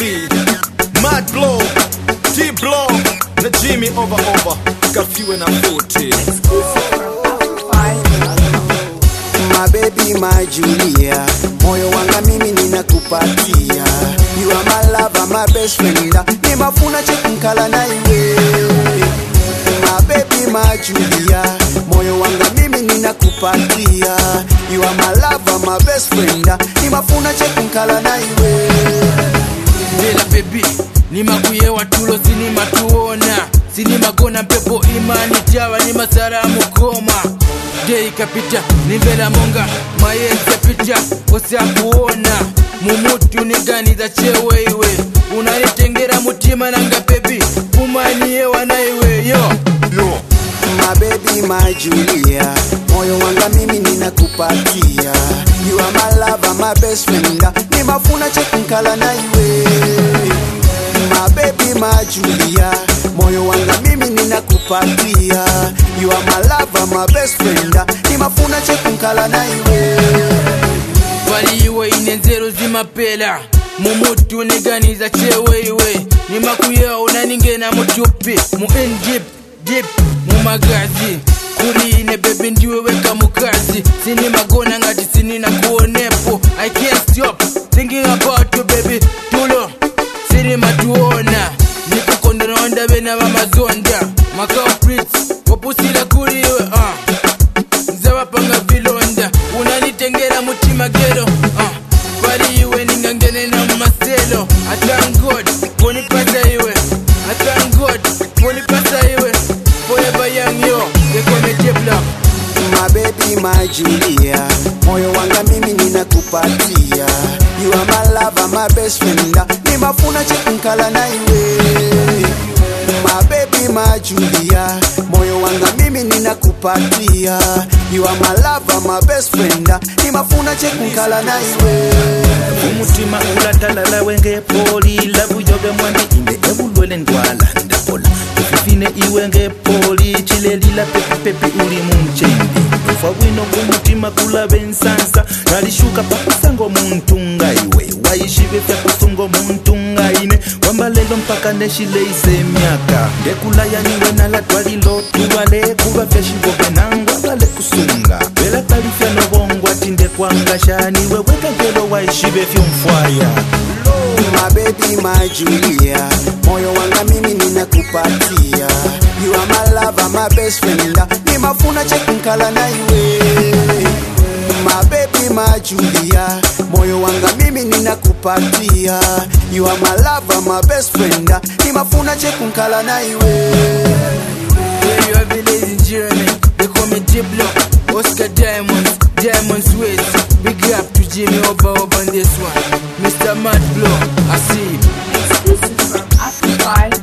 Easy, Mad Blow, D-Blow, na Jimmy over, Curfew and I'm 40. My baby, my Julia, moyo wanga mimi ninakupatia. You are my lover, my best friend. Nimafuna chekunkala na iwe. My baby, my Julia, moyo wanga mimi ninakupatia. You are my lover, my best friend. Nimafuna chekunkala na iwe. Bela baby, nimakuye watulo sinima tuona. Sinima gona pepo imani tiawa nima saramu koma. Day kapita, nimbela monga, mayenze pita, osea kuona. Mumutu nigani za chewe iwe. Unanitengera mutima nanga baby, umani yewa na iwe yo. My baby, my Julia, moyo wanga mimi ninakupatia. You are my lover, my best friend. Nimafuna chekunkala na iwe. My baby, my Julia, moyo wanga mimi ninakupatia. You are my lover, my best friend. Nimafuna chekunkala na iwe. Wali iwe inenzero zimapela. Mumutu niganiza chewe iwe. Nimakuya unaningena mutupi. Mu in deep, mu magazi. Kuri ine baby ndiwe weka mukazi. Sini magona ngati sini na kuonepo. I can't stop thinking about you baby. Tulo siri matuona. Nikukonda na wanda bena wa mazonda. Makao Prince wapusila kuri iwe Nzawa panga vilonda. Unanitengera mutima gero Bari iwe ningangene na maselo. I thank God ponipata iwe. I thank God ponipata iwe. Forever young yo, they call me J-Block. My baby, my Julia, moyo wanga mimi ninakupatia. You are my lover, my best friend. Nimafuna chekunkala na iwe. My baby, my Julia, moyo wanga mimi ninakupatia. You are my lover, my best friend. Nimafuna chekunkala na iwe. Umutima ulatalala wenge poli. Labu yobe mwandi inde ebulwele ndwala ndapola. Fine iwenge poli chilelila pepi uli mumchendi. Ufa wino kumutima kula bensansa. Nalishuka pakusango muntunga iwe. Waishive fya kusungo muntunga ine. Wambalelo mpaka neshile ise miaka. Dekula ya niwe nala twalilo tuwale. Kuba feshi bobe nangwa wale kusunga. Bela talifya no bongwa tinde kwanga shaniwe. Weka gelo waishive fyo mfwaya. My baby, my Julia, moyo wanga mimi ninakupatia. You are my lover, my best friend. Nimafuna chekunkala na iwe. My baby, my Julia, moyo wanga mimi ninakupatia. You are my lover, my best friend. Nimafuna chekunkala na iwe. Where you have a lazy journey, they call me J-Block, Oscar Diamonds West. Big up to Jimmy over on this one. Mr. Mad Blow, I see you. Exclusive from Africa.